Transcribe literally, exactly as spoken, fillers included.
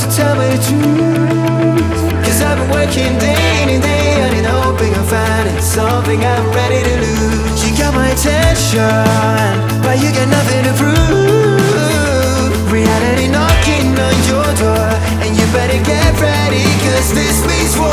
to tell me the truth. Cause I've been working day in and day out and hoping I'm finding something I'm ready to lose. You got my attention, but you got nothing to prove. Reality knocking on your door, and you better get ready, cause this means war.